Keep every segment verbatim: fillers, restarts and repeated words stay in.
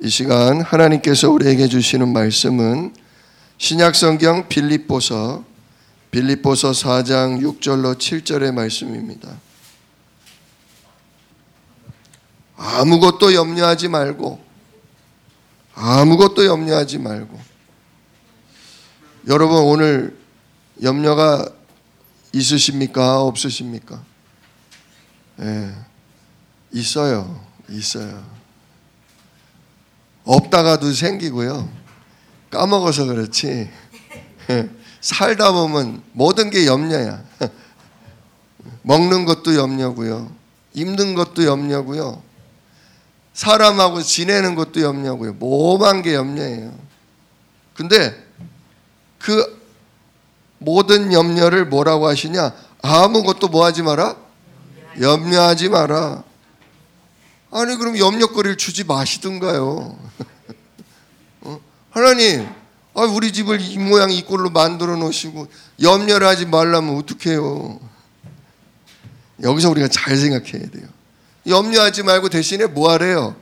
이 시간 하나님께서 우리에게 주시는 말씀은 신약성경 빌립보서 빌립보서 사 장 육 절로 칠 절의 말씀입니다. 아무것도 염려하지 말고 아무것도 염려하지 말고 여러분 오늘 염려가 있으십니까? 없으십니까? 예, 있어요. 있어요. 없다가도 생기고요. 까먹어서 그렇지. 살다 보면 모든 게 염려야. 먹는 것도 염려고요. 입는 것도 염려고요. 사람하고 지내는 것도 염려고요. 모든 게 염려예요. 근데 그 모든 염려를 뭐라고 하시냐? 아무것도 뭐 하지 마라? 염려하지 마라. 아니 그럼 염려거리를 주지 마시든가요. 어? 하나님, 아, 우리 집을 이 모양 이 꼴로 만들어 놓으시고 염려를 하지 말라면 어떡해요. 여기서 우리가 잘 생각해야 돼요. 염려하지 말고 대신에 뭐 하래요?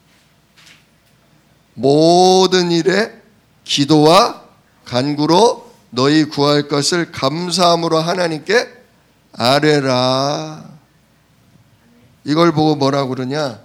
모든 일에 기도와 간구로 너희 구할 것을 감사함으로 하나님께 아뢰라. 이걸 보고 뭐라고 그러냐?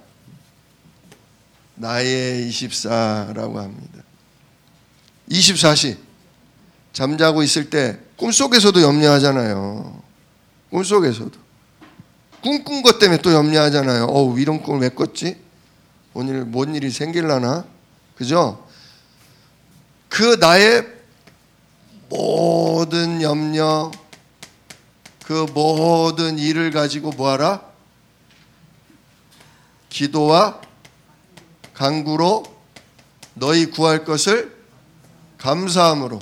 나의 이십사라고 합니다. 이십사 시 잠자고 있을 때 꿈속에서도 염려하잖아요. 꿈속에서도 꿈꾼 것 때문에 또 염려하잖아요. 어우, 이런 꿈을 왜 꿨지? 오늘 뭔 일이 생길라나? 그죠? 그 나의 모든 염려, 그 모든 일을 가지고 뭐하라? 기도와 간구로 너희 구할 것을 감사함으로.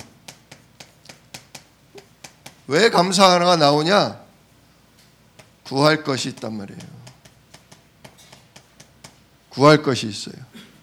왜 감사하나가 나오냐? 구할 것이 있단 말이에요. 구할 것이 있어요.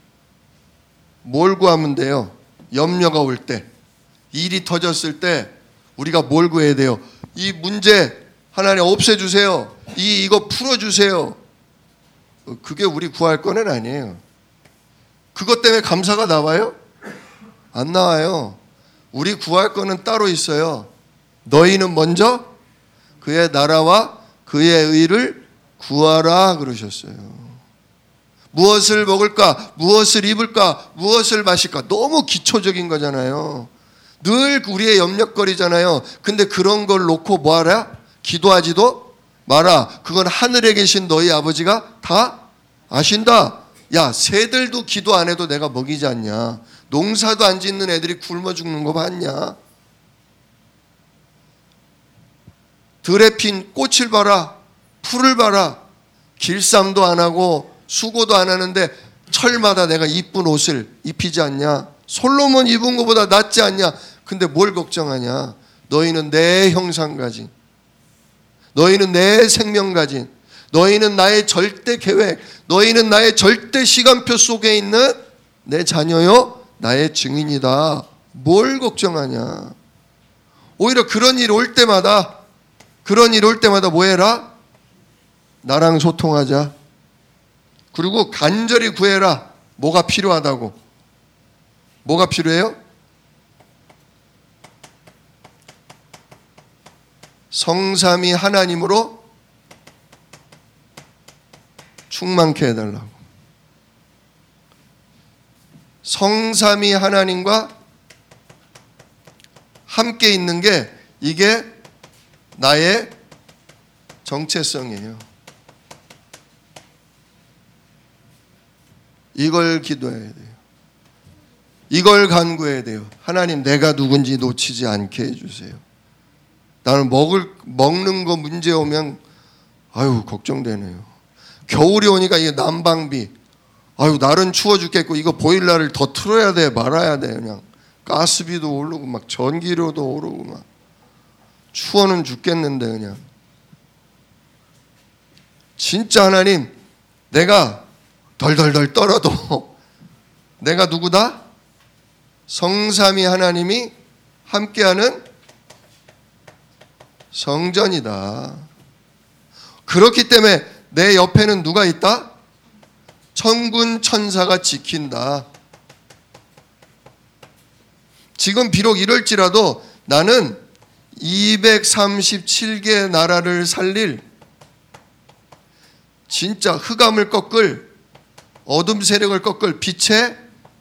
뭘 구하면 돼요? 염려가 올 때, 일이 터졌을 때 우리가 뭘 구해야 돼요? 이 문제 하나님 없애주세요. 이 이거 풀어주세요. 그게 우리 구할 거는 아니에요. 그것 때문에 감사가 나와요? 안 나와요. 우리 구할 거는 따로 있어요. 너희는 먼저 그의 나라와 그의 의를 구하라 그러셨어요. 무엇을 먹을까? 무엇을 입을까? 무엇을 마실까? 너무 기초적인 거잖아요. 늘 우리의 염려거리잖아요. 근데 그런 걸 놓고 뭐하라? 기도하지도 마라. 그건 하늘에 계신 너희 아버지가 다 아신다. 야, 새들도 기도 안 해도 내가 먹이지 않냐? 농사도 안 짓는 애들이 굶어 죽는 거 봤냐? 들에 핀 꽃을 봐라. 풀을 봐라. 길쌈도 안 하고 수고도 안 하는데 철마다 내가 이쁜 옷을 입히지 않냐? 솔로몬 입은 것보다 낫지 않냐? 근데 뭘 걱정하냐? 너희는 내 형상 가진, 너희는 내 생명 가진, 너희는 나의 절대 계획, 너희는 나의 절대 시간표 속에 있는 내 자녀요, 나의 증인이다. 뭘 걱정하냐? 오히려 그런 일 올 때마다, 그런 일 올 때마다 뭐 해라? 나랑 소통하자. 그리고 간절히 구해라. 뭐가 필요하다고. 뭐가 필요해요? 성삼위 하나님으로 충만케 해달라고. 성삼위 하나님과 함께 있는 게 이게 나의 정체성이에요. 이걸 기도해야 돼요. 이걸 간구해야 돼요. 하나님, 내가 누군지 놓치지 않게 해주세요. 나는 먹을, 먹는 거 문제 오면 아유 걱정되네요. 겨울이 오니까 이게 난방비, 아유 날은 추워 죽겠고 이거 보일러를 더 틀어야 돼 말아야 돼. 그냥 가스비도 오르고 막 전기료도 오르고 막 추워는 죽겠는데 그냥. 진짜 하나님, 내가 덜덜덜 떨어도 내가 누구다? 성삼위 하나님이 함께하는 성전이다. 그렇기 때문에 내 옆에는 누가 있다? 천군 천사가 지킨다. 지금 비록 이럴지라도 나는 이백삼십칠 개 나라를 살릴 진짜 흑암을 꺾을 어둠 세력을 꺾을 빛의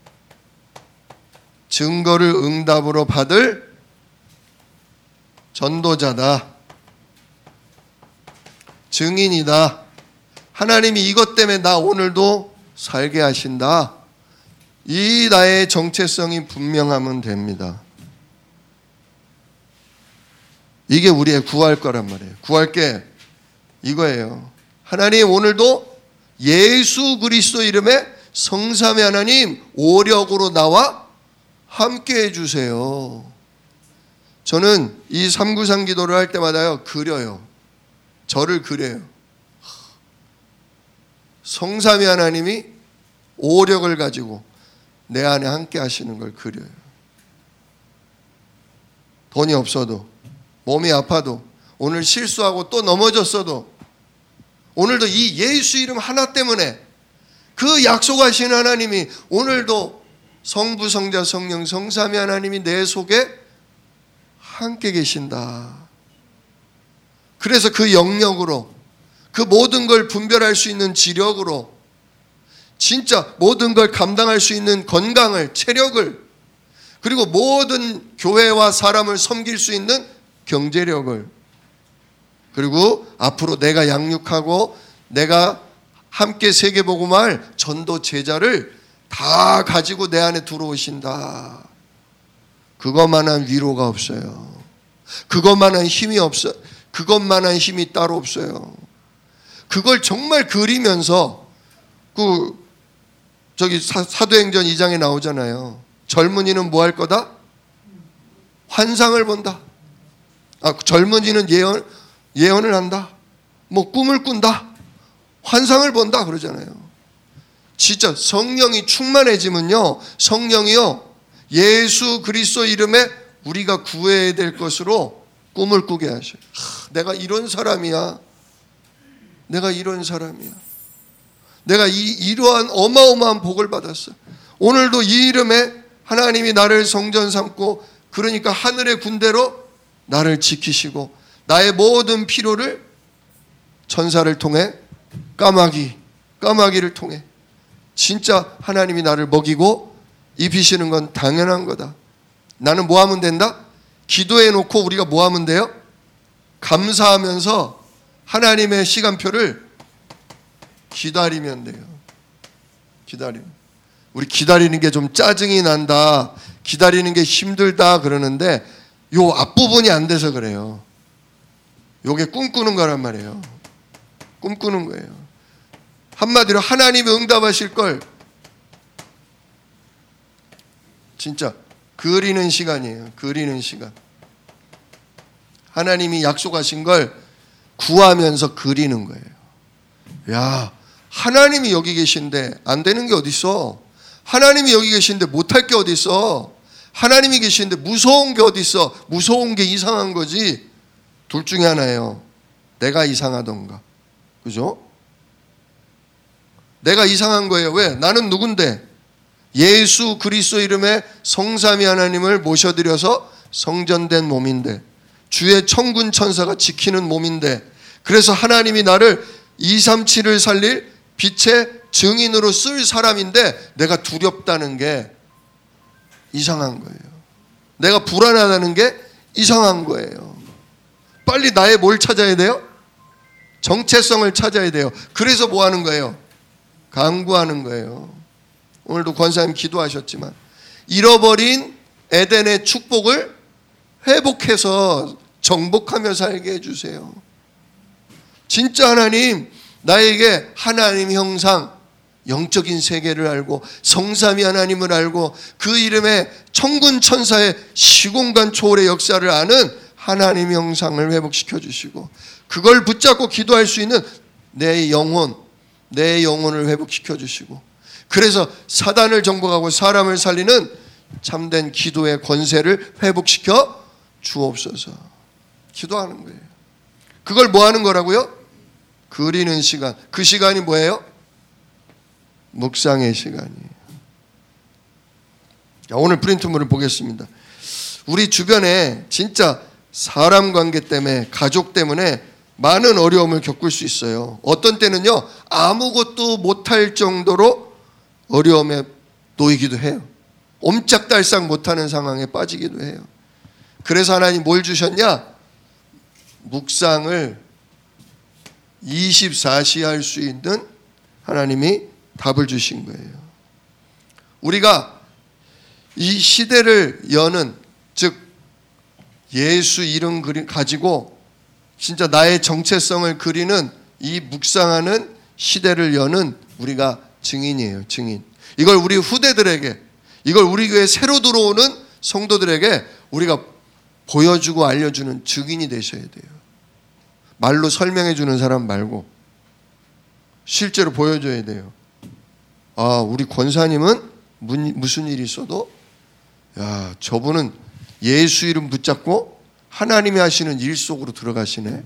증거를 응답으로 받을 전도자다. 증인이다. 하나님이 이것 때문에 나 오늘도 살게 하신다. 이 나의 정체성이 분명하면 됩니다. 이게 우리의 구할 거란 말이에요. 구할 게 이거예요. 하나님 오늘도 예수 그리스도 이름에 성삼위 하나님 오력으로 나와 함께 해주세요. 저는 이 삼구상 기도를 할 때마다요 그려요. 저를 그려요. 성삼위 하나님이 오력을 가지고 내 안에 함께 하시는 걸 그려요. 돈이 없어도, 몸이 아파도, 오늘 실수하고 또 넘어졌어도, 오늘도 이 예수 이름 하나 때문에 그 약속하신 하나님이 오늘도 성부, 성자, 성령, 성삼위 하나님이 내 속에 함께 계신다. 그래서 그 영역으로, 그 모든 걸 분별할 수 있는 지력으로, 진짜 모든 걸 감당할 수 있는 건강을, 체력을, 그리고 모든 교회와 사람을 섬길 수 있는 경제력을, 그리고 앞으로 내가 양육하고 내가 함께 세계복음할 전도 제자를 다 가지고 내 안에 들어오신다. 그것만한 위로가 없어요. 그것만한 힘이 없어. 그것만한 힘이 따로 없어요. 그걸 정말 그리면서 그 저기 사, 사도행전 이 장에 나오잖아요. 젊은이는 뭐 할 거다? 환상을 본다. 아, 젊은이는 예언, 예언을 한다. 뭐 꿈을 꾼다. 환상을 본다 그러잖아요. 진짜 성령이 충만해지면요, 성령이요 예수 그리스도 이름에 우리가 구해야 될 것으로 꿈을 꾸게 하셔요. 하, 내가 이런 사람이야. 내가 이런 사람이야. 내가 이, 이러한 어마어마한 복을 받았어. 오늘도 이 이름에 하나님이 나를 성전 삼고, 그러니까 하늘의 군대로 나를 지키시고 나의 모든 필요를 천사를 통해, 까마귀, 까마귀를 통해 진짜 하나님이 나를 먹이고 입히시는 건 당연한 거다. 나는 뭐 하면 된다? 기도해 놓고 우리가 뭐 하면 돼요? 감사하면서 하나님의 시간표를 기다리면 돼요. 기다리면. 우리 기다리는 게 좀 짜증이 난다, 기다리는 게 힘들다 그러는데 요 앞부분이 안 돼서 그래요. 요게 꿈꾸는 거란 말이에요. 꿈꾸는 거예요. 한마디로 하나님이 응답하실 걸 진짜 그리는 시간이에요. 그리는 시간. 하나님이 약속하신 걸 구하면서 그리는 거예요. 야, 하나님이 여기 계신데 안 되는 게 어디 있어? 하나님이 여기 계신데 못할 게 어디 있어? 하나님이 계신데 무서운 게 어디 있어? 무서운 게 이상한 거지. 둘 중에 하나예요. 내가 이상하던가. 그죠? 내가 이상한 거예요. 왜? 나는 누군데? 예수 그리스도 이름에 성삼위 하나님을 모셔드려서 성전된 몸인데, 주의 천군 천사가 지키는 몸인데, 그래서 하나님이 나를 이백삼십칠을 살릴 빛의 증인으로 쓸 사람인데 내가 두렵다는 게 이상한 거예요. 내가 불안하다는 게 이상한 거예요. 빨리 나의 뭘 찾아야 돼요? 정체성을 찾아야 돼요. 그래서 뭐 하는 거예요? 간구하는 거예요. 오늘도 권사님 기도하셨지만 잃어버린 에덴의 축복을 회복해서 정복하며 살게 해주세요. 진짜 하나님, 나에게 하나님 형상, 영적인 세계를 알고 성삼위 하나님을 알고 그 이름에 천군 천사의 시공간 초월의 역사를 아는 하나님 형상을 회복시켜 주시고, 그걸 붙잡고 기도할 수 있는 내 영혼, 내 영혼을 회복시켜 주시고, 그래서 사단을 정복하고 사람을 살리는 참된 기도의 권세를 회복시켜 주옵소서. 기도하는 거예요. 그걸 뭐 하는 거라고요? 그리는 시간. 그 시간이 뭐예요? 묵상의 시간이에요. 자, 오늘 프린트물을 보겠습니다. 우리 주변에 진짜 사람 관계 때문에, 가족 때문에 많은 어려움을 겪을 수 있어요. 어떤 때는요, 아무것도 못할 정도로 어려움에 놓이기도 해요. 옴짝달싹 못하는 상황에 빠지기도 해요. 그래서 하나님 뭘 주셨냐? 묵상을 이십사 시 할 수 있는 하나님이 답을 주신 거예요. 우리가 이 시대를 여는, 즉 예수 이름 가지고 진짜 나의 정체성을 그리는 이 묵상하는 시대를 여는 우리가 증인이에요. 증인. 이걸 우리 후대들에게, 이걸 우리 교회에 새로 들어오는 성도들에게 우리가 보여주고 알려주는 증인이 되셔야 돼요. 말로 설명해 주는 사람 말고 실제로 보여줘야 돼요. 아, 우리 권사님은 무슨 일이 있어도 야, 저분은 예수 이름 붙잡고 하나님이 하시는 일 속으로 들어가시네.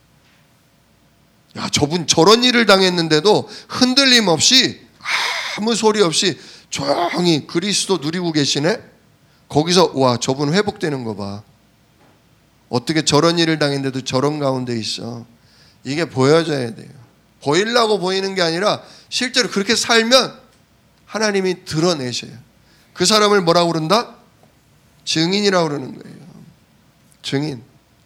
야, 저분 저런 일을 당했는데도 흔들림 없이 아무 소리 없이 조용히 그리스도 누리고 계시네. 거기서 와, 저분 회복되는 거 봐. 어떻게 저런 일을 당했는데도 저런 가운데 있어. 이게 보여져야 돼요. 보이려고 보이는 게 아니라 실제로 그렇게 살면 하나님이 드러내셔요. 그 사람을 뭐라고 그런다? 증인이라고 그러는 거예요. 증인.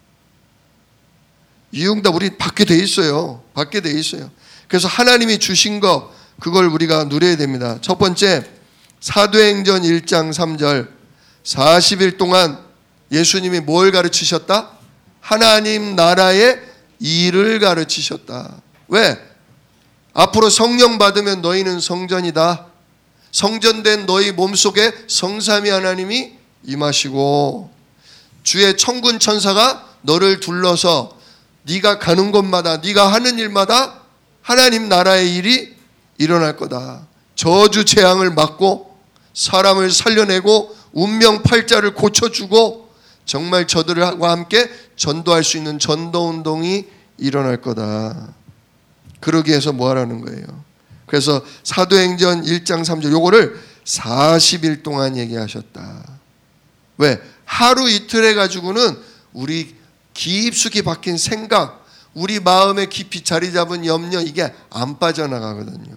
이응답 우리 받게 돼 있어요. 받게 돼 있어요. 그래서 하나님이 주신 거, 그걸 우리가 누려야 됩니다. 첫 번째, 사도행전 일 장 삼 절. 사십 일 동안 예수님이 뭘 가르치셨다? 하나님 나라의 일을 가르치셨다. 왜? 앞으로 성령 받으면 너희는 성전이다. 성전된 너희 몸속에 성삼위 하나님이 임하시고 주의 천군 천사가 너를 둘러서 네가 가는 곳마다, 네가 하는 일마다 하나님 나라의 일이 일어날 거다. 저주 재앙을 막고 사람을 살려내고 운명 팔자를 고쳐주고 정말 저들과 함께 전도할 수 있는 전도운동이 일어날 거다. 그러기 위해서 뭐 하라는 거예요? 그래서 사도행전 일 장 삼 절 요거를 사십 일 동안 얘기하셨다. 왜? 하루 이틀 해가지고는 우리 깊숙이 박힌 생각, 우리 마음에 깊이 자리 잡은 염려, 이게 안 빠져나가거든요.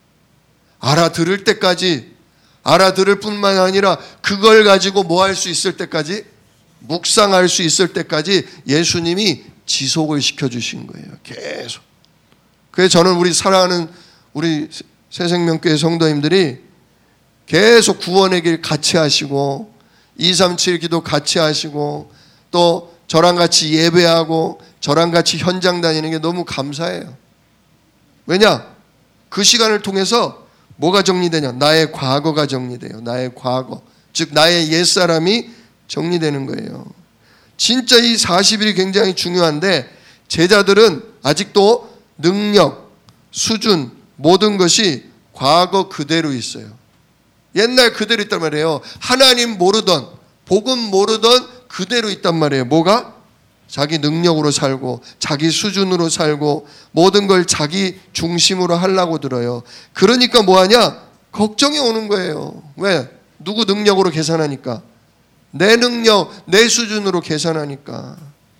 알아들을 때까지, 알아들을 뿐만 아니라 그걸 가지고 뭐 할 수 있을 때까지, 묵상할 수 있을 때까지 예수님이 지속을 시켜주신 거예요. 계속. 그래서 저는 우리 사랑하는 우리 새생명교회 성도님들이 계속 구원의 길 같이 하시고 이삼칠 기도 같이 하시고 또 저랑 같이 예배하고 저랑 같이 현장 다니는 게 너무 감사해요. 왜냐? 그 시간을 통해서 뭐가 정리되냐? 나의 과거가 정리돼요. 나의 과거. 즉 나의 옛사람이 정리되는 거예요. 진짜 이 사십 일이 굉장히 중요한데 제자들은 아직도 능력, 수준, 모든 것이 과거 그대로 있어요. 옛날 그대로 있단 말이에요. 하나님 모르던, 복음 모르던 그대로 있단 말이에요. 뭐가? 자기 능력으로 살고 자기 수준으로 살고 모든 걸 자기 중심으로 하려고 들어요. 그러니까 뭐하냐? 걱정이 오는 거예요. 왜? 누구 능력으로 계산하니까. 내 능력, 내 수준으로 계산하니까.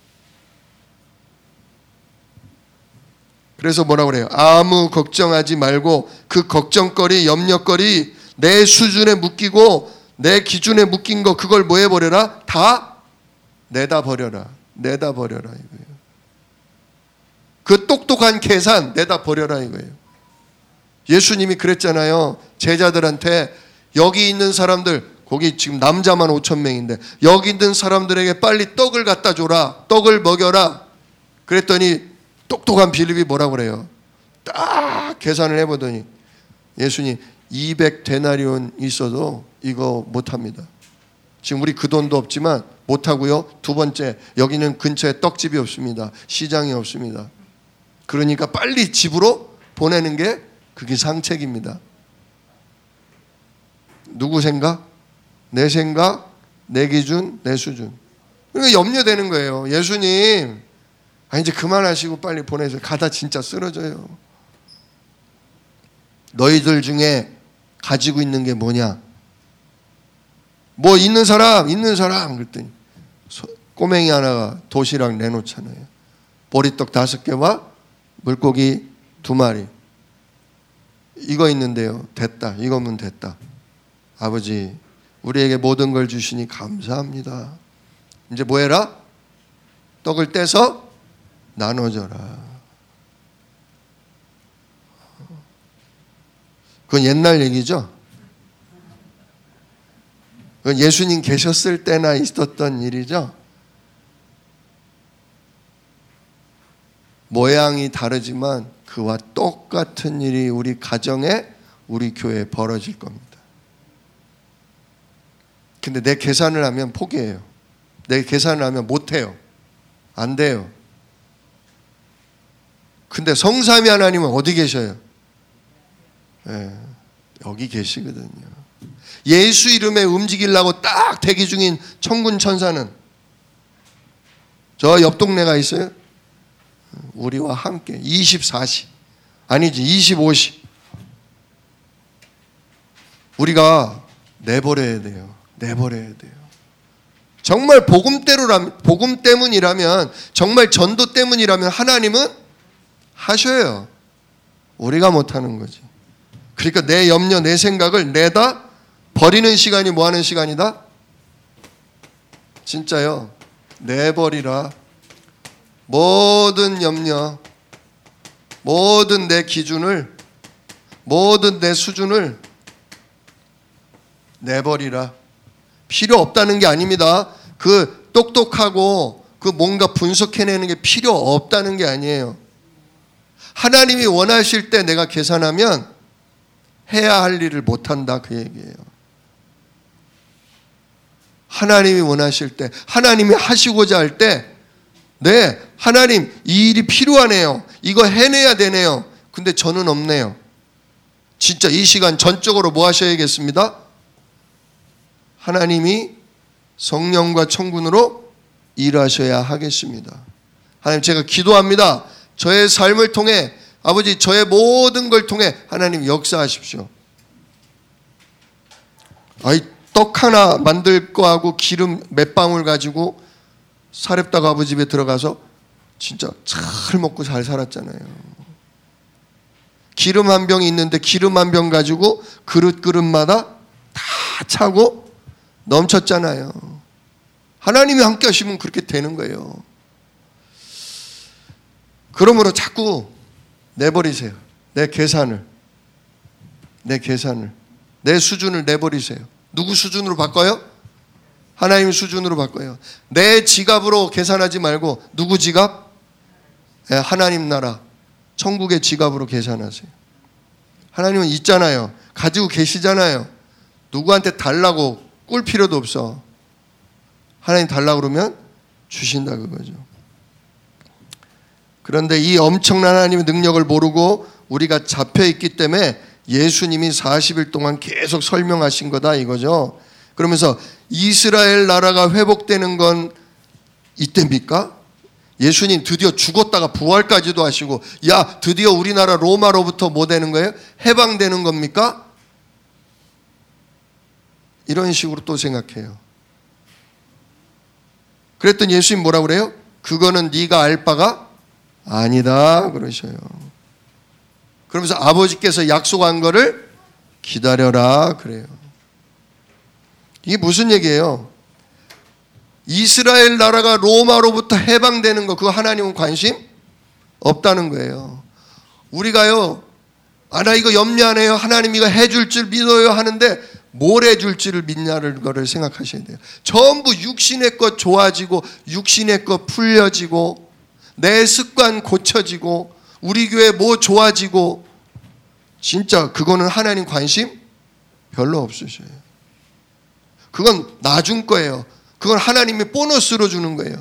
그래서 뭐라고 그래요? 아무 걱정하지 말고 그 걱정거리, 염려거리 내 수준에 묶이고 내 기준에 묶인 거 그걸 뭐 해버려라? 다 내다 버려라. 내다 버려라 이거예요. 그 똑똑한 계산 내다 버려라 이거예요. 예수님이 그랬잖아요. 제자들한테 여기 있는 사람들, 거기 지금 남자만 오천 명인데 여기 있는 사람들에게 빨리 떡을 갖다 줘라. 떡을 먹여라. 그랬더니 똑똑한 빌립이 뭐라고 그래요? 딱 계산을 해보더니 예수님 이백 데나리온 있어도 이거 못합니다. 지금 우리 그 돈도 없지만 못하고요. 두 번째, 여기는 근처에 떡집이 없습니다. 시장이 없습니다. 그러니까 빨리 집으로 보내는 게 그게 상책입니다. 누구 생각? 내 생각, 내 기준, 내 수준. 그러니까 염려되는 거예요. 예수님, 아 이제 그만하시고 빨리 보내세요. 가다 진짜 쓰러져요. 너희들 중에 가지고 있는 게 뭐냐? 뭐 있는 사람, 있는 사람 그랬더니 꼬맹이 하나가 도시락 내놓잖아요. 보리떡 다섯 개와 물고기 두 마리. 이거 있는데요. 됐다. 이거면 됐다. 아버지, 우리에게 모든 걸 주시니 감사합니다. 이제 뭐 해라? 떡을 떼서 나눠줘라. 그건 옛날 얘기죠. 그건 예수님 계셨을 때나 있었던 일이죠. 모양이 다르지만 그와 똑같은 일이 우리 가정에, 우리 교회에 벌어질 겁니다. 근데 내 계산을 하면 포기해요. 내 계산을 하면 못해요. 안 돼요. 근데 성삼위 하나님은 어디 계셔요? 네, 여기 계시거든요. 예수 이름에 움직이려고 딱 대기 중인 천군 천사는 저 옆 동네가 있어요. 우리와 함께 이십사 시 아니지 이십오 시 우리가 내버려야 돼요. 내버려야 돼요. 정말 복음대로라면, 복음 때문이라면, 정말 전도 때문이라면 하나님은 하셔요. 우리가 못하는 거지. 그러니까 내 염려, 내 생각을 내다 버리는 시간이 뭐 하는 시간이다? 진짜요. 내버리라. 모든 염려, 모든 내 기준을, 모든 내 수준을 내버리라. 필요 없다는 게 아닙니다. 그 똑똑하고 그 뭔가 분석해내는 게 필요 없다는 게 아니에요. 하나님이 원하실 때 내가 계산하면 해야 할 일을 못한다, 그 얘기예요. 하나님이 원하실 때, 하나님이 하시고자 할 때, 네, 하나님 이 일이 필요하네요. 이거 해내야 되네요. 근데 저는 없네요. 진짜 이 시간 전적으로 뭐 하셔야겠습니다? 하나님이 성령과 천군으로 일하셔야 하겠습니다. 하나님, 제가 기도합니다. 저의 삶을 통해, 아버지, 저의 모든 걸 통해 하나님 역사하십시오. 아이, 떡 하나 만들 거하고 기름 몇 방울 가지고 사렙다 아버지 집에 들어가서 진짜 잘 먹고 잘 살았잖아요. 기름 한 병이 있는데 기름 한 병 가지고 그릇 그릇마다 다 차고 넘쳤잖아요. 하나님이 함께 하시면 그렇게 되는 거예요. 그러므로 자꾸 내버리세요. 내 계산을, 내 계산을, 내 수준을 내버리세요. 누구 수준으로 바꿔요? 하나님 수준으로 바꿔요. 내 지갑으로 계산하지 말고 누구 지갑? 네, 하나님 나라, 천국의 지갑으로 계산하세요. 하나님은 있잖아요. 가지고 계시잖아요. 누구한테 달라고 꿀 필요도 없어. 하나님 달라고 그러면 주신다 그거죠. 그런데 이 엄청난 하나님의 능력을 모르고 우리가 잡혀있기 때문에 예수님이 사십 일 동안 계속 설명하신 거다 이거죠. 그러면서 이스라엘 나라가 회복되는 건 이때입니까? 예수님 드디어 죽었다가 부활까지도 하시고, 야, 드디어 우리나라 로마로부터 뭐 되는 거예요? 해방되는 겁니까? 이런 식으로 또 생각해요. 그랬더니 예수님 뭐라 그래요? 그거는 네가 알 바가 아니다 그러셔요. 그러면서 아버지께서 약속한 거를 기다려라 그래요. 이게 무슨 얘기예요? 이스라엘 나라가 로마로부터 해방되는 거, 그거 하나님은 관심 없다는 거예요. 우리가요, 아, 나 이거 염려 안 해요. 하나님 이거 해줄 줄 믿어요 하는데 뭘 해줄 줄을 믿냐는 거를 생각하셔야 돼요. 전부 육신의 것 좋아지고 육신의 것 풀려지고 내 습관 고쳐지고 우리 교회 뭐 좋아지고, 진짜 그거는 하나님 관심 별로 없으셔요. 그건 나중 거예요. 그건 하나님이 보너스로 주는 거예요.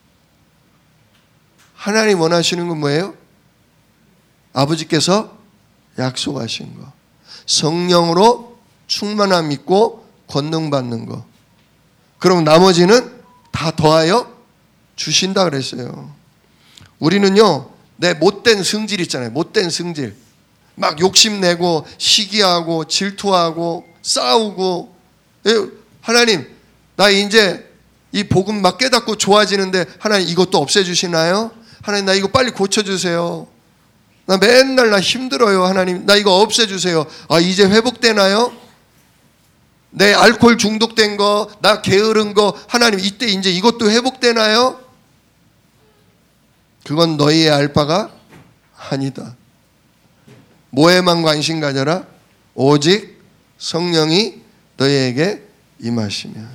하나님 원하시는 건 뭐예요? 아버지께서 약속하신 거, 성령으로 충만함 있고 권능 받는 거. 그럼 나머지는 다 더하여 주신다 그랬어요. 우리는요, 내 못된 승질 있잖아요. 못된 승질. 막 욕심내고 시기하고 질투하고 싸우고, 하나님 나 이제 이 복음 막 깨닫고 좋아지는데 하나님 이것도 없애주시나요? 하나님 나 이거 빨리 고쳐주세요. 나 맨날 나 힘들어요. 하나님 나 이거 없애주세요. 아 이제 회복되나요? 내 알코올 중독된 거, 나 게으른 거, 하나님 이때 이제 이것도 회복되나요? 그건 너희의 알 바가 아니다. 뭐에만 관심 가져라? 오직 성령이 너희에게 임하시면.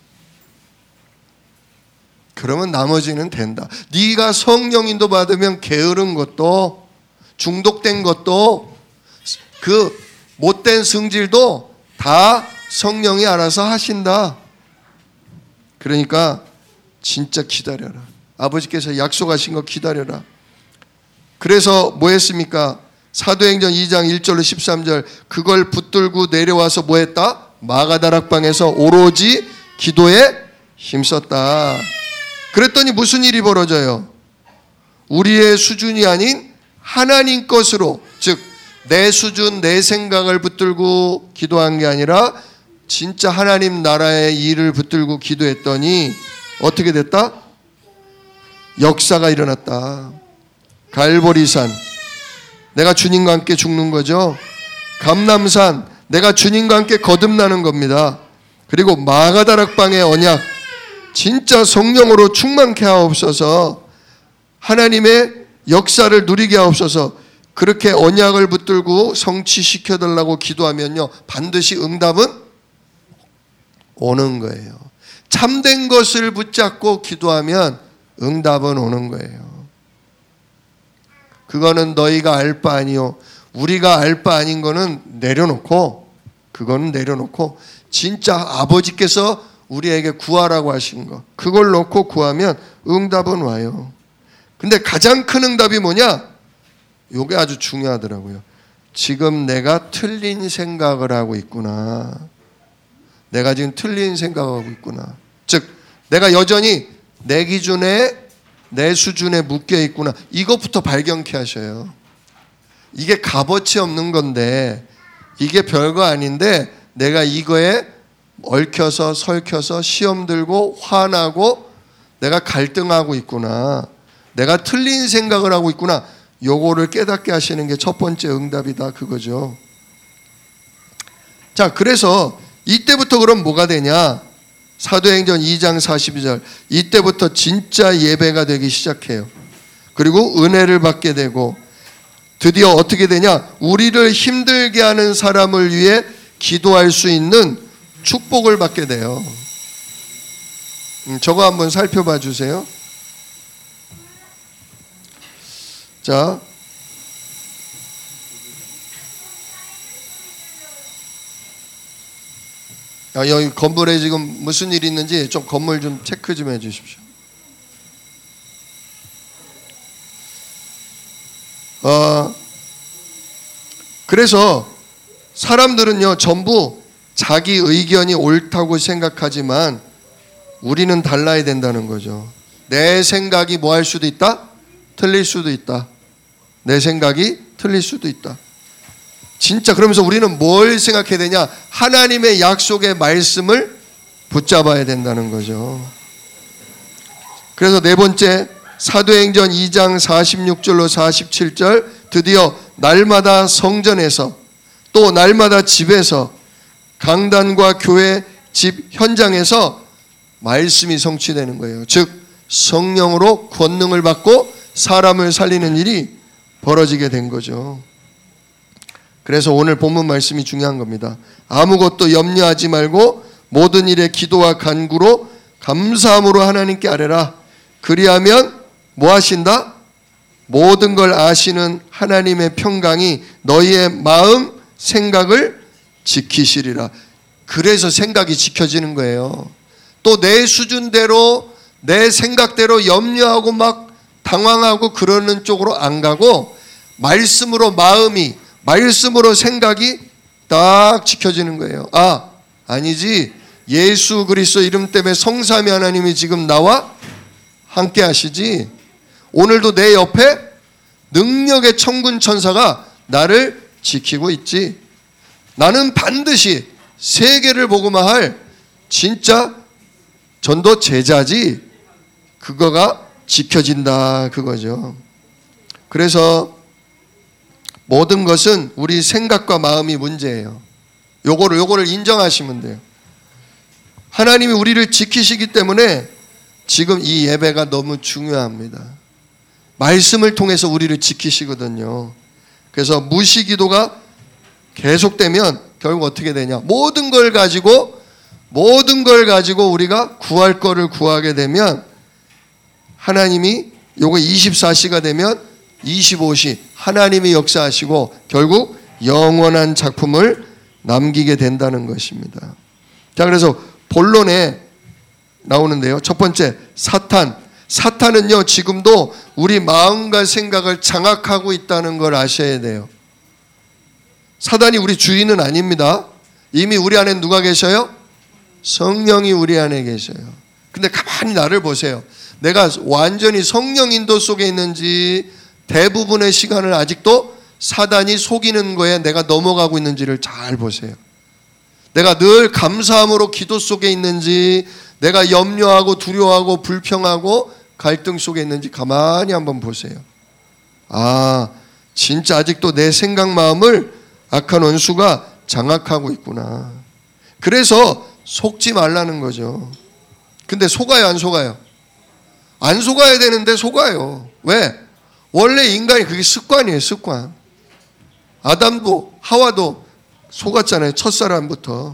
그러면 나머지는 된다. 네가 성령 인도 받으면 게으른 것도, 중독된 것도, 그 못된 성질도 다 성령이 알아서 하신다. 그러니까 진짜 기다려라. 아버지께서 약속하신 거 기다려라. 그래서 뭐 했습니까? 사도행전 이 장 일 절로 십삼 절, 그걸 붙들고 내려와서 뭐 했다? 마가다락방에서 오로지 기도에 힘썼다. 그랬더니 무슨 일이 벌어져요? 우리의 수준이 아닌 하나님 것으로, 즉 내 수준, 내 생각을 붙들고 기도한 게 아니라 진짜 하나님 나라의 일을 붙들고 기도했더니 어떻게 됐다? 역사가 일어났다. 갈보리산, 내가 주님과 함께 죽는 거죠. 감람산, 내가 주님과 함께 거듭나는 겁니다. 그리고 마가다락방의 언약, 진짜 성령으로 충만케 하옵소서, 하나님의 역사를 누리게 하옵소서. 그렇게 언약을 붙들고 성취시켜달라고 기도하면요 반드시 응답은 오는 거예요. 참된 것을 붙잡고 기도하면 응답은 오는 거예요. 그거는 너희가 알 바 아니요, 우리가 알 바 아닌 거는 내려놓고, 그거는 내려놓고 진짜 아버지께서 우리에게 구하라고 하신 거, 그걸 놓고 구하면 응답은 와요. 근데 가장 큰 응답이 뭐냐? 요게 아주 중요하더라고요. 지금 내가 틀린 생각을 하고 있구나. 내가 지금 틀린 생각을 하고 있구나. 즉 내가 여전히 내 기준에, 내 수준에 묶여 있구나. 이것부터 발견케 하셔요. 이게 값어치 없는 건데, 이게 별거 아닌데 내가 이거에 얽혀서 설켜서 시험 들고 화나고 내가 갈등하고 있구나. 내가 틀린 생각을 하고 있구나. 요거를 깨닫게 하시는 게 첫 번째 응답이다, 그거죠. 자, 그래서 이때부터 그럼 뭐가 되냐? 사도행전 이 장 사십이 절, 이때부터 진짜 예배가 되기 시작해요. 그리고 은혜를 받게 되고, 드디어 어떻게 되냐? 우리를 힘들게 하는 사람을 위해 기도할 수 있는 축복을 받게 돼요. 음, 저거 한번 살펴봐 주세요. 자, 아, 여기 건물에 지금 무슨 일이 있는지 좀 건물 좀 체크 좀 해 주십시오. 어, 그래서 사람들은요 전부 자기 의견이 옳다고 생각하지만 우리는 달라야 된다는 거죠. 내 생각이 뭐 할 수도 있다? 틀릴 수도 있다. 내 생각이 틀릴 수도 있다. 진짜 그러면서 우리는 뭘 생각해야 되냐? 하나님의 약속의 말씀을 붙잡아야 된다는 거죠. 그래서 네 번째, 사도행전 이 장 사십육 절로 사십칠 절, 드디어 날마다 성전에서 또 날마다 집에서 강단과 교회 집 현장에서 말씀이 성취되는 거예요. 즉 성령으로 권능을 받고 사람을 살리는 일이 벌어지게 된 거죠. 그래서 오늘 본문 말씀이 중요한 겁니다. 아무것도 염려하지 말고 모든 일에 기도와 간구로 감사함으로 하나님께 아뢰라. 그리하면 뭐 하신다? 모든 걸 아시는 하나님의 평강이 너희의 마음 생각을 지키시리라. 그래서 생각이 지켜지는 거예요. 또 내 수준대로 내 생각대로 염려하고 막 당황하고 그러는 쪽으로 안 가고 말씀으로 마음이, 말씀으로 생각이 딱 지켜지는 거예요. 아, 아니지, 예수 그리스도 이름 때문에 성삼위 하나님이 지금 나와 함께 하시지. 오늘도 내 옆에 능력의 천군 천사가 나를 지키고 있지. 나는 반드시 세계를 보고만 할 진짜 전도 제자지. 그거가 지켜진다 그거죠. 그래서 모든 것은 우리 생각과 마음이 문제예요. 요거를 요거를 인정하시면 돼요. 하나님이 우리를 지키시기 때문에 지금 이 예배가 너무 중요합니다. 말씀을 통해서 우리를 지키시거든요. 그래서 무시기도가 계속되면 결국 어떻게 되냐? 모든 걸 가지고 모든 걸 가지고 우리가 구할 거를 구하게 되면 하나님이 요거 이십사 시가 되면 이십오 시 하나님이 역사하시고 결국 영원한 작품을 남기게 된다는 것입니다. 자, 그래서 본론에 나오는데요. 첫 번째, 사탄. 사탄은요, 지금도 우리 마음과 생각을 장악하고 있다는 걸 아셔야 돼요. 사단이 우리 주인은 아닙니다. 이미 우리 안에 누가 계셔요? 성령이 우리 안에 계셔요. 근데 가만히 나를 보세요. 내가 완전히 성령 인도 속에 있는지 대부분의 시간을 아직도 사단이 속이는 거에 내가 넘어가고 있는지를 잘 보세요. 내가 늘 감사함으로 기도 속에 있는지, 내가 염려하고 두려워하고 불평하고 갈등 속에 있는지 가만히 한번 보세요. 아, 진짜 아직도 내 생각 마음을 악한 원수가 장악하고 있구나. 그래서 속지 말라는 거죠. 근데 속아요, 안 속아요? 안 속아야 되는데 속아요. 왜? 원래 인간이 그게 습관이에요, 습관. 아담도 하와도 속았잖아요, 첫사람부터.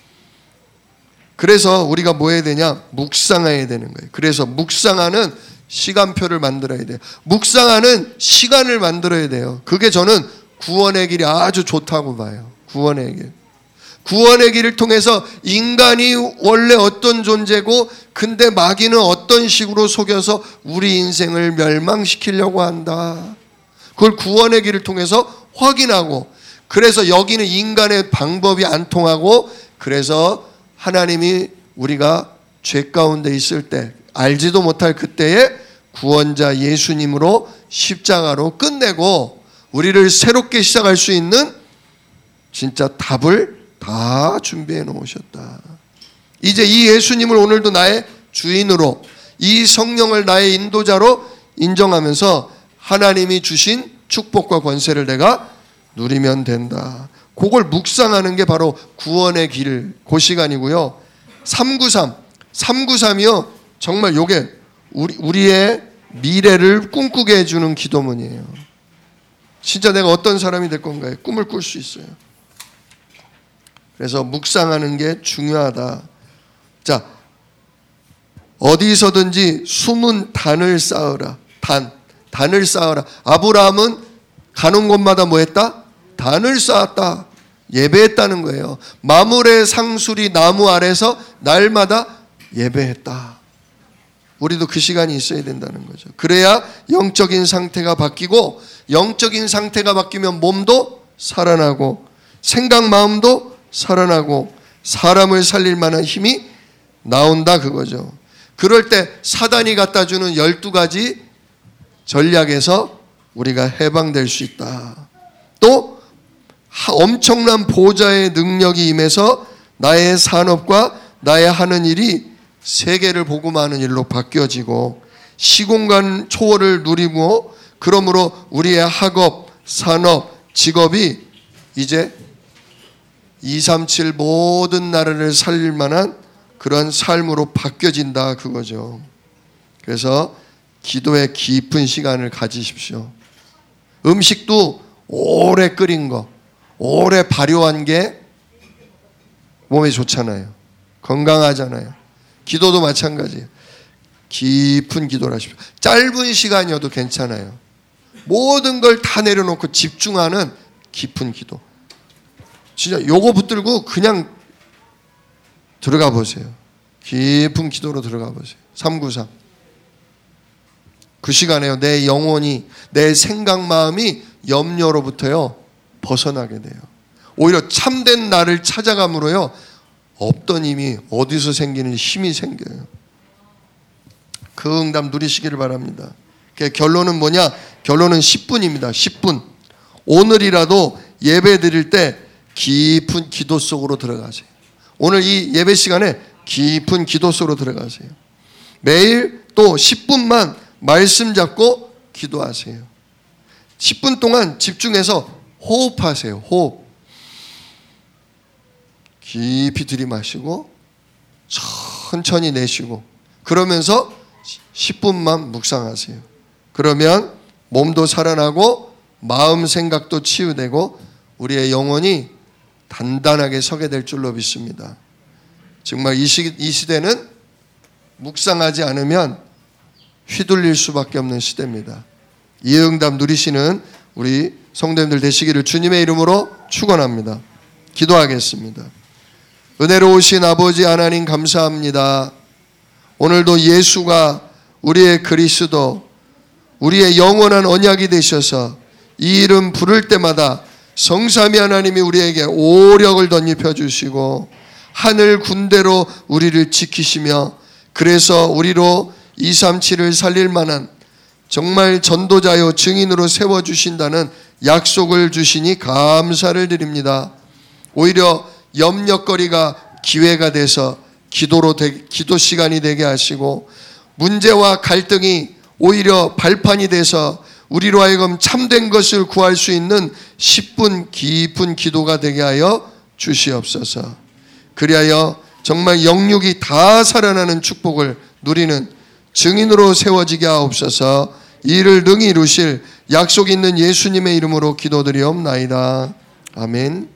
그래서 우리가 뭐 해야 되냐? 묵상해야 되는 거예요. 그래서 묵상하는 시간표를 만들어야 돼요. 묵상하는 시간을 만들어야 돼요. 그게 저는 구원의 길이 아주 좋다고 봐요. 구원의 길. 구원의 길을 통해서 인간이 원래 어떤 존재고 근데 마귀는 어떤 식으로 속여서 우리 인생을 멸망시키려고 한다. 그걸 구원의 길을 통해서 확인하고, 그래서 여기는 인간의 방법이 안 통하고, 그래서 하나님이 우리가 죄 가운데 있을 때 알지도 못할 그때에 구원자 예수님으로 십자가로 끝내고 우리를 새롭게 시작할 수 있는 진짜 답을 다 준비해 놓으셨다. 이제 이 예수님을 오늘도 나의 주인으로, 이 성령을 나의 인도자로 인정하면서 하나님이 주신 축복과 권세를 내가 누리면 된다. 그걸 묵상하는 게 바로 구원의 길, 그 시간이고요. 삼구삼, 삼구삼이요. 정말 요게 우리, 우리의 미래를 꿈꾸게 해주는 기도문이에요. 진짜 내가 어떤 사람이 될 건가요? 꿈을 꿀 수 있어요. 그래서 묵상하는 게 중요하다. 자, 어디서든지 숨은 단을 쌓으라. 단, 단을 쌓으라. 아브라함은 가는 곳마다 뭐 했다? 단을 쌓았다. 예배했다는 거예요. 마물의 상수리 나무 아래서 날마다 예배했다. 우리도 그 시간이 있어야 된다는 거죠. 그래야 영적인 상태가 바뀌고, 영적인 상태가 바뀌면 몸도 살아나고 생각 마음도 살아나고 사람을 살릴 만한 힘이 나온다 그거죠. 그럴 때 사단이 갖다 주는 열두 가지 전략에서 우리가 해방될 수 있다. 또 엄청난 보좌의 능력이 임해서 나의 산업과 나의 하는 일이 세계를 복음하는 일로 바뀌어지고 시공간 초월을 누리고, 그러므로 우리의 학업, 산업, 직업이 이제 이삼칠 모든 나라를 살릴 만한 그런 삶으로 바뀌어진다 그거죠. 그래서 기도의 깊은 시간을 가지십시오. 음식도 오래 끓인 거, 오래 발효한 게 몸에 좋잖아요. 건강하잖아요. 기도도 마찬가지예요. 깊은 기도를 하십시오. 짧은 시간이어도 괜찮아요. 모든 걸 다 내려놓고 집중하는 깊은 기도. 진짜 요거 붙들고 그냥 들어가 보세요. 깊은 기도로 들어가 보세요. 삼구삼. 그 시간에요. 내 영혼이, 내 생각 마음이 염려로부터요 벗어나게 돼요. 오히려 참된 나를 찾아감으로요 없던 힘이 어디서 생기는 힘이 생겨요. 그 응답 누리시기를 바랍니다. 결론은 뭐냐? 결론은 십 분입니다. 십 분. 오늘이라도 예배 드릴 때 깊은 기도 속으로 들어가세요. 오늘 이 예배 시간에 깊은 기도 속으로 들어가세요. 매일 또 십 분만 말씀 잡고 기도하세요. 십 분 동안 집중해서 호흡하세요. 호흡. 깊이 들이마시고 천천히 내쉬고 그러면서 십 분만 묵상하세요. 그러면 몸도 살아나고 마음 생각도 치유되고 우리의 영혼이 단단하게 서게 될 줄로 믿습니다. 정말 이, 시, 이 시대는 묵상하지 않으면 휘둘릴 수밖에 없는 시대입니다. 이 응답 누리시는 우리 성도님들 되시기를 주님의 이름으로 축원합니다. 기도하겠습니다. 은혜로우신 아버지 하나님 감사합니다. 오늘도 예수가 우리의 그리스도, 우리의 영원한 언약이 되셔서 이 이름 부를 때마다 성삼위 하나님이 우리에게 오력을 덧입혀 주시고 하늘 군대로 우리를 지키시며 그래서 우리로 이백삼십칠을 살릴 만한 정말 전도자요 증인으로 세워주신다는 약속을 주시니 감사를 드립니다. 오히려 염려거리가 기회가 돼서 기도로 되, 기도 시간이 되게 하시고 문제와 갈등이 오히려 발판이 돼서 우리로 하여금 참된 것을 구할 수 있는 십 분 깊은 기도가 되게 하여 주시옵소서. 그리하여 정말 영육이 다 살아나는 축복을 누리는 증인으로 세워지게 하옵소서. 이 일을 능히 이루실 약속 있는 예수님의 이름으로 기도드리옵나이다. 아멘.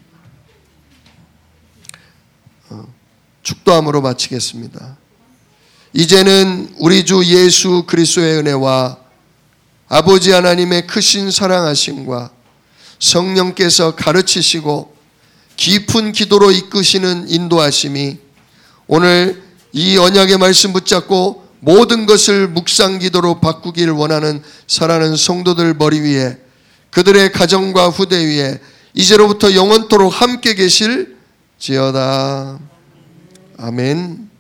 축도함으로 마치겠습니다. 이제는 우리 주 예수 그리스도의 은혜와 아버지 하나님의 크신 사랑하심과 성령께서 가르치시고 깊은 기도로 이끄시는 인도하심이 오늘 이 언약의 말씀 붙잡고 모든 것을 묵상 기도로 바꾸기를 원하는 사랑하는 성도들 머리 위에 그들의 가정과 후대 위에 이제로부터 영원토록 함께 계실지어다. 아멘.